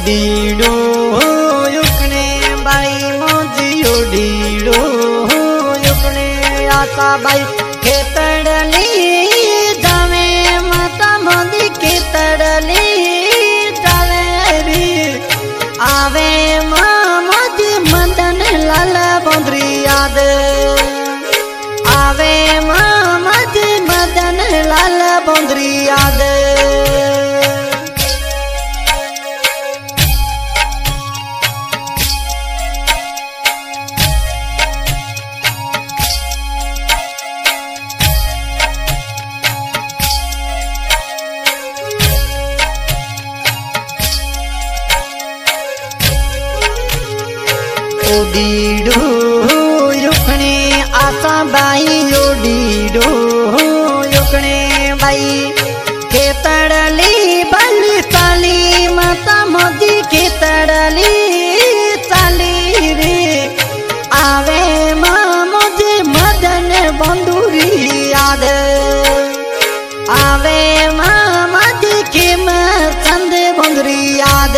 ओडीडो युकने बाई मोजी ओडीडो युकने आशा बाई खेतड़ली जावे माता मोदी खेतड़ली जावे री आवे मोदी मदन लाल बोंदरी याद आवे मोदी मदन लाल बोंदरी याद ओडीडो युकने आशा बाई ओडीडो युकने बाई खेतड़ली बली चाली माता मोदी खेतड़ली चाली रे आवे मोदी मदन बंदूरी याद आवे मोदी के चंद बंदूरी याद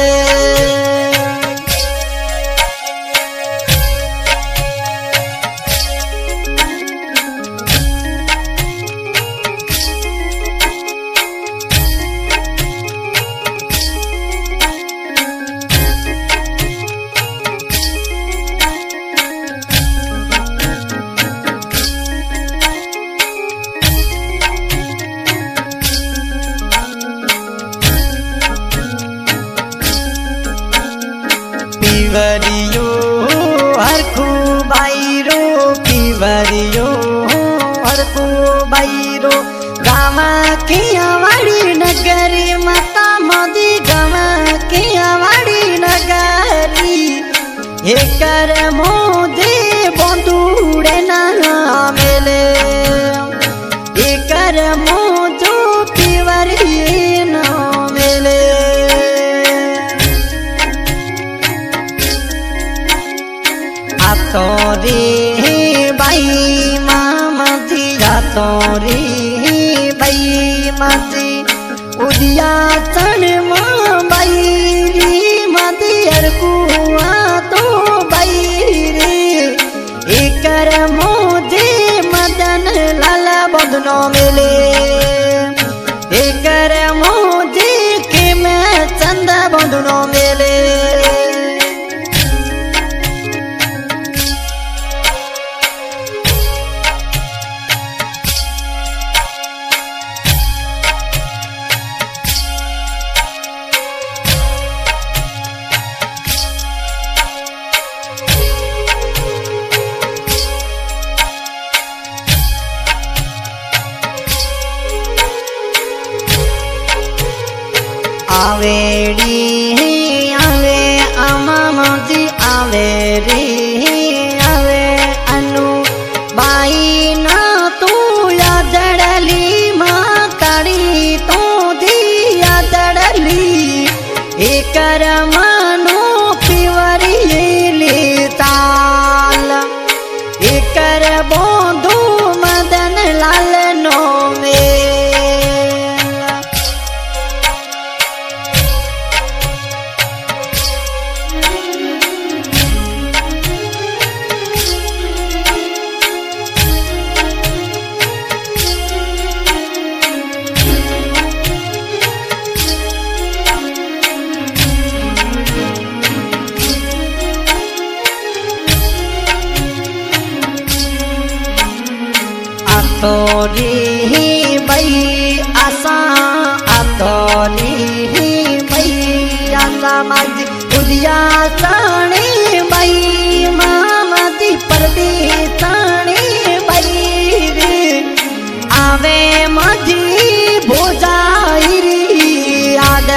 पीवरियो हरखू बाईरो पीवरियो हरखू बाईरो गामा की आवाड़ी नगरी माता मोदी गामा की आवाड़ी नगरी एकर मोदी बंदूड़े ना मेले एकर मोदो पीवरिये ना मेले तोरी बाई मामती तोरी बाई माती उदिया चढ़ बाई री माती अरकुआ तो बाई रे एकर मोदे मदन लाल बदनो मिले एकर मोदे के मैं चंद बदनो मिले आवेड़ी आवे आमा मोदी आवे रे आवे अनु बाई ना तू यादड़ली माँ ताड़ी तो दी यादड़ली एकर मानो पिवरी ले ताल एकर बोंदू मदन लाल नो में तोरी बई आशा तोरी बई आशा माजी उदिया साणी बई मामती परदी साणी बई रे आवे माजी भोजाई री याद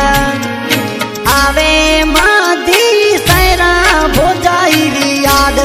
आवे मादी सैरा भोजाई री याद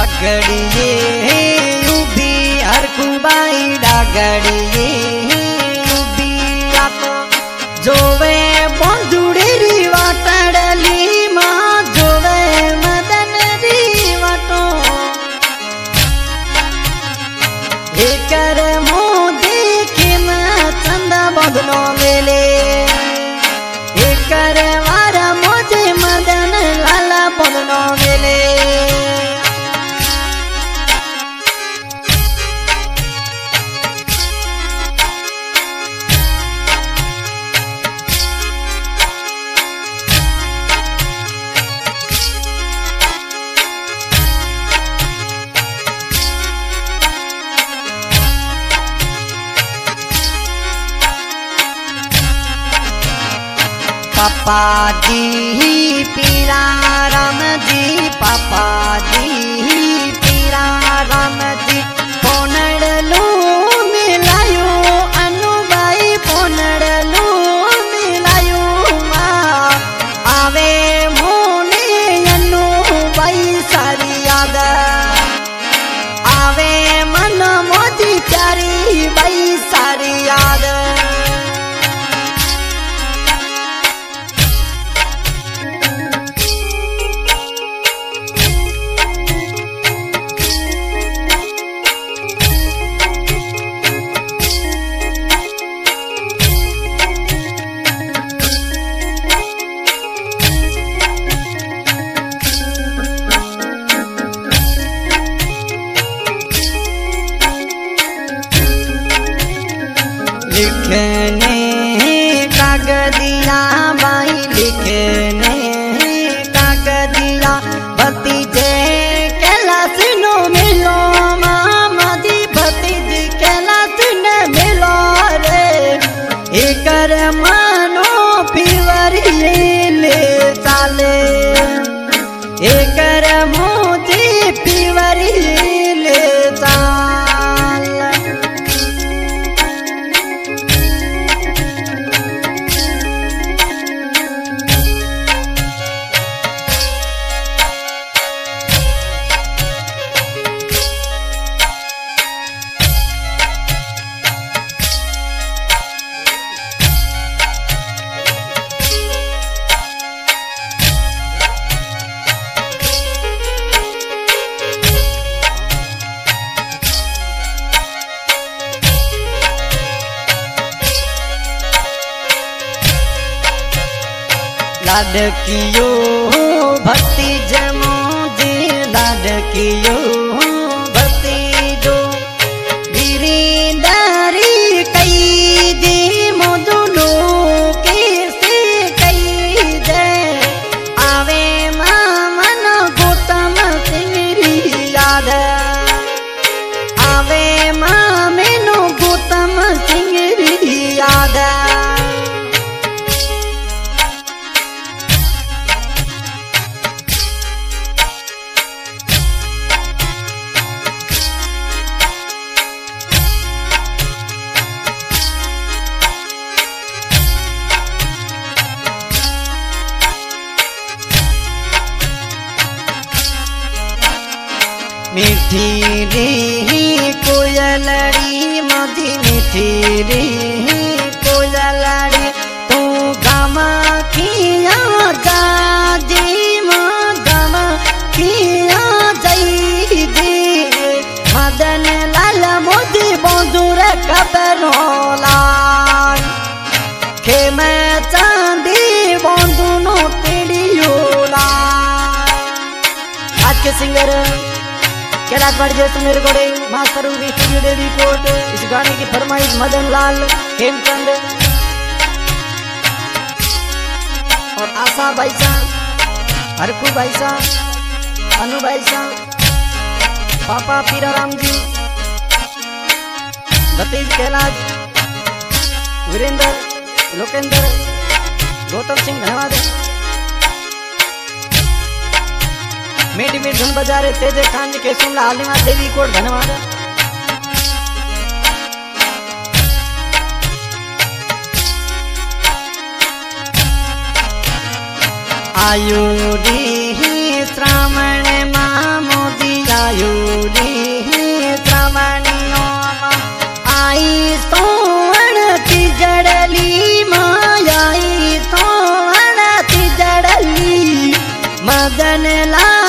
डागड़िए उभी हरकुबाई डागड़िए उभी आतो जोवे बंधुड़ी री वाटड़ली मां जोवे मदन री वाटो एकर मोदी किम चंदा बदलो मेले एकर वारा मोजे मदन लाला बदलो मेले पापा जी पीरा राम जी पापा जी पीरा राम जी पोनड़लू मिलायो अनुबाई पोनड़लू मिलायो आवे मोने अनुबाई सारी याद आवे मन मोदी प्यारी बाई सारी याद लिखने कागदिया बाई लिखने कागदिया भतीजे कैलाश नो मिलो मामा जी भतीजी कैलाश न मिलो रे एकर मानो पीवरी ले चाले एकर मोदी पीवरी ले चाल लाडकियो भक्ति जमो जी लाडकियो भक्ति जो गिरिधारी कई दी मोदुलो कैसे कई दे आवे मामन गौतम सिंगरी याद आवे मामेनो गौतम सिंगरी याद मीठी रे कोयलड़ी मधी मीठी रे कोयलड़ी तू गामा किया जाजी माँ गामा किया जाई दे मदन लाल मोदी बंधुर कबरोला खेम चांदी बंधु नो तेड़ियोला आज के सिंगर कैलाश वाड़ी जैसे मेरे गोड़े मास्टर स्टूडियो देवी कोट। इस गाने की फरमाइश मदन लाल हेमचंद और आशा भाई साहब हरकू भाई साहब अनु भाई साहब पापा पीरा राम जी भतीज कैलाश वीरेंद्र लोकेंद्र गौतम सिंह धन्यवाद। मीठी मीठ धुन बजा रहे तेजे खान जी के सुमला हालिमा देवी कोट धन्यवाद। आयु रे श्रावण मामोदी आयु जनेला